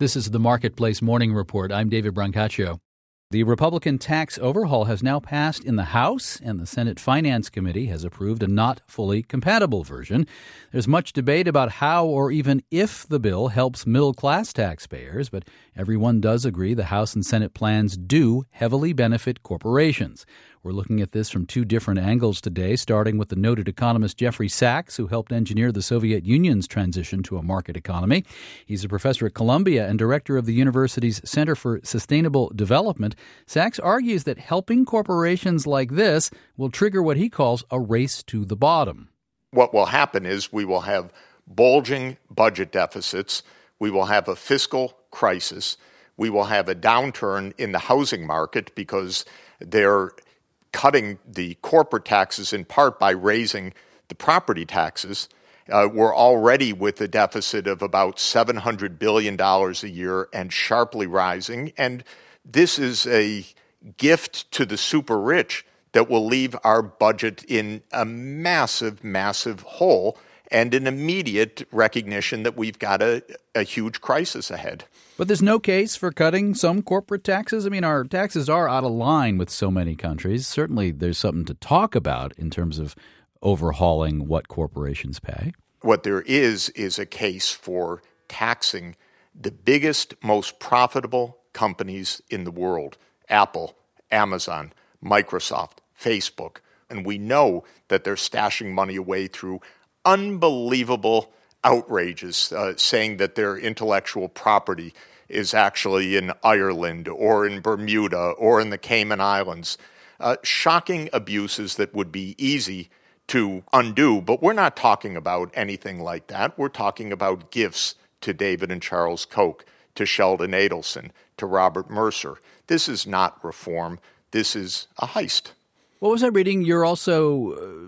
This is the Marketplace Morning Report. I'm David Brancaccio. The Republican tax overhaul has now passed in the House, and the Senate Finance Committee has approved a not fully compatible version. There's much debate about how or even if the bill helps middle-class taxpayers, but everyone does agree the House and Senate plans do heavily benefit corporations. We're looking at this from two different angles today, starting with the noted economist Jeffrey Sachs, who helped engineer the Soviet Union's transition to a market economy. He's a professor at Columbia and director of the university's Center for Sustainable Development. Sachs argues that helping corporations like this will trigger what he calls a race to the bottom. What will happen is we will have bulging budget deficits. We will have a fiscal crisis. We will have a downturn in the housing market because they're cutting the corporate taxes in part by raising the property taxes. We're already with a deficit of about $700 billion a year and sharply rising. And this is a gift to the super rich that will leave our budget in a massive, massive hole and an immediate recognition that we've got a huge crisis ahead. But there's no case for cutting some corporate taxes? I mean, our taxes are out of line with so many countries. Certainly there's something to talk about in terms of overhauling what corporations pay. What there is a case for taxing the biggest, most profitable companies in the world: Apple, Amazon, Microsoft, Facebook. And we know that they're stashing money away through unbelievable outrages, saying that their intellectual property is actually in Ireland or in Bermuda or in the Cayman Islands. Shocking abuses that would be easy to undo, but we're not talking about anything like that. We're talking about gifts to David and Charles Koch, to Sheldon Adelson, to Robert Mercer. This is not reform. This is a heist. What was I reading? You're also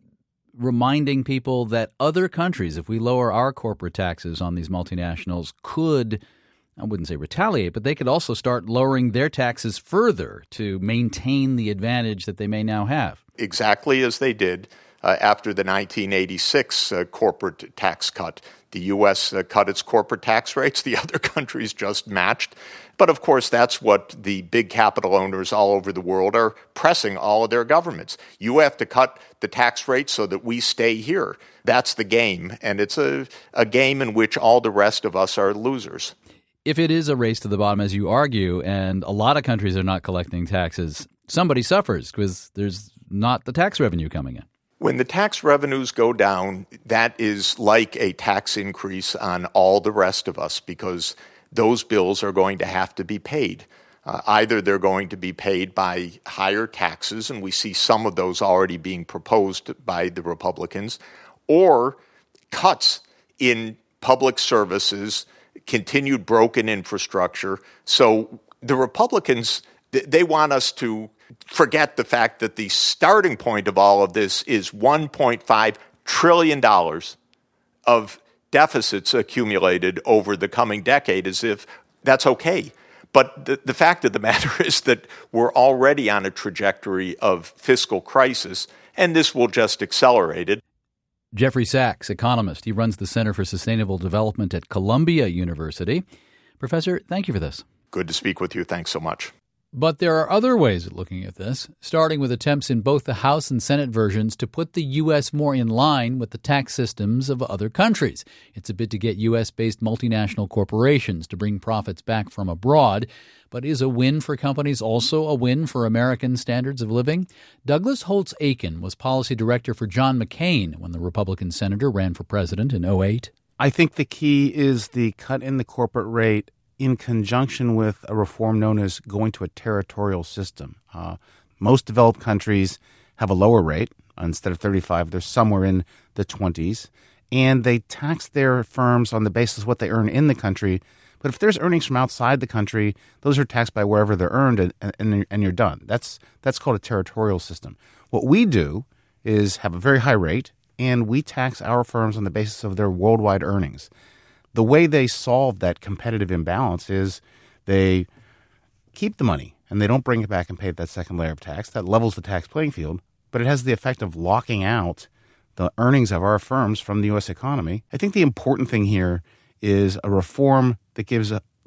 reminding people that other countries, if we lower our corporate taxes on these multinationals, could, I wouldn't say retaliate, but they could also start lowering their taxes further to maintain the advantage that they may now have. Exactly as they did after the 1986 corporate tax cut. The U.S. cut its corporate tax rates. The other countries just matched. But of course, that's what the big capital owners all over the world are pressing all of their governments. You have to cut the tax rate so that we stay here. That's the game. And it's a game in which all the rest of us are losers. If it is a race to the bottom, as you argue, and a lot of countries are not collecting taxes, somebody suffers because there's not the tax revenue coming in. When the tax revenues go down, that is like a tax increase on all the rest of us because those bills are going to have to be paid. Either they're going to be paid by higher taxes, and we see some of those already being proposed by the Republicans, or cuts in public services, continued broken infrastructure. So the Republicans, they want us to forget the fact that the starting point of all of this is $1.5 trillion of deficits accumulated over the coming decade, as if that's okay. But the fact of the matter is that we're already on a trajectory of fiscal crisis, and this will just accelerate it. Jeffrey Sachs, economist. He runs the Center for Sustainable Development at Columbia University. Professor, thank you for this. Good to speak with you. Thanks so much. But there are other ways of looking at this, starting with attempts in both the House and Senate versions to put the U.S. more in line with the tax systems of other countries. It's a bid to get U.S.-based multinational corporations to bring profits back from abroad. But is a win for companies also a win for American standards of living? Douglas Holtz-Eakin was policy director for John McCain when the Republican senator ran for president in 2008. I think the key is the cut in the corporate rate in conjunction with a reform known as going to a territorial system. Most developed countries have a lower rate. Instead of 35, they're somewhere in the 20s. And they tax their firms on the basis of what they earn in the country. But if there's earnings from outside the country, those are taxed by wherever they're earned, and you're done. That's called a territorial system. What we do is have a very high rate, and we tax our firms on the basis of their worldwide earnings. The way they solve that competitive imbalance is they keep the money and they don't bring it back and pay that second layer of tax. That levels the tax playing field, but it has the effect of locking out the earnings of our firms from the U.S. economy. I think the important thing here is a reform that gives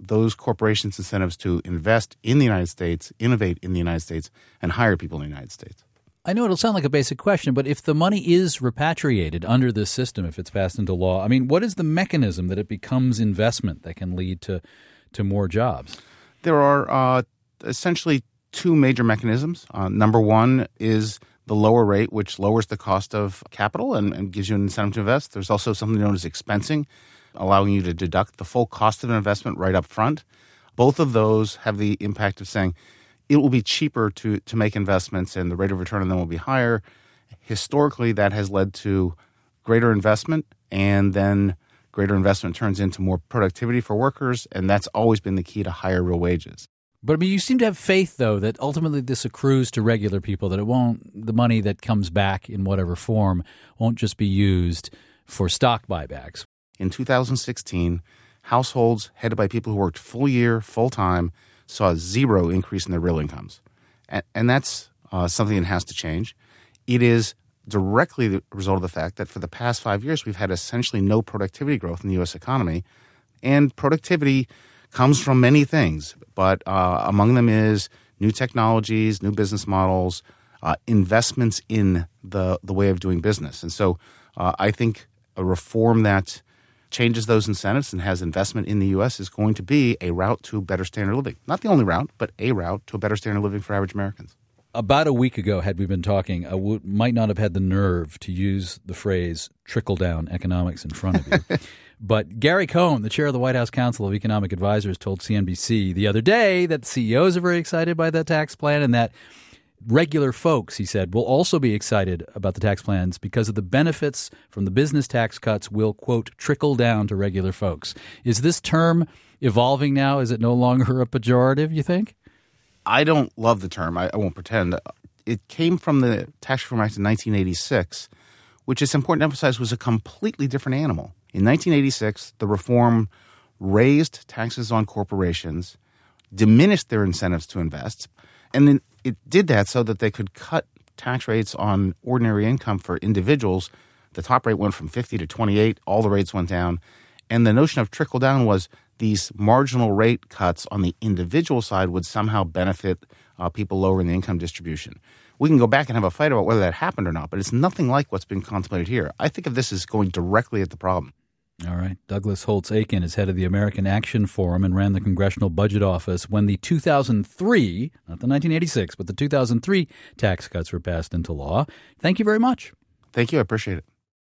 those corporations incentives to invest in the United States, innovate in the United States, and hire people in the United States. I know it'll sound like a basic question, but if the money is repatriated under this system, if it's passed into law, I mean, what is the mechanism that it becomes investment that can lead to more jobs? There are essentially two major mechanisms. Number one is the lower rate, which lowers the cost of capital and gives you an incentive to invest. There's also something known as expensing, allowing you to deduct the full cost of an investment right up front. Both of those have the impact of saying it will be cheaper to make investments and the rate of return on them will be higher. Historically, that has led to greater investment, and then greater investment turns into more productivity for workers, and that's always been the key to higher real wages. But I mean, you seem to have faith, though, that ultimately this accrues to regular people, that the money that comes back in whatever form won't just be used for stock buybacks. In 2016, households headed by people who worked full year, full time, saw a zero increase in their real incomes. And that's something that has to change. It is directly the result of the fact that for the past 5 years, we've had essentially no productivity growth in the U.S. economy. And productivity comes from many things, but among them is new technologies, new business models, investments in the way of doing business. And so I think a reform that changes those incentives and has investment in the U.S. is going to be a route to better standard of living. Not the only route, but a route to a better standard of living for average Americans. About a week ago, had we been talking, I might not have had the nerve to use the phrase trickle-down economics in front of you. But Gary Cohn, the chair of the White House Council of Economic Advisors, told CNBC the other day that CEOs are very excited by the tax plan and that regular folks, he said, will also be excited about the tax plans because of the benefits from the business tax cuts will, quote, trickle down to regular folks. Is this term evolving now? Is it no longer a pejorative, you think? I don't love the term. I won't pretend. It came from the Tax Reform Act of 1986, which is important to emphasize was a completely different animal. In 1986, the reform raised taxes on corporations, diminished their incentives to invest, and then it did that so that they could cut tax rates on ordinary income for individuals. The top rate went from 50 to 28. All the rates went down. And the notion of trickle down was these marginal rate cuts on the individual side would somehow benefit people lower in the income distribution. We can go back and have a fight about whether that happened or not, but it's nothing like what's been contemplated here. I think of this as going directly at the problem. All right. Douglas Holtz-Eakin is head of the American Action Forum and ran the Congressional Budget Office when the 2003, not the 1986, but the 2003 tax cuts were passed into law. Thank you very much. Thank you. I appreciate it.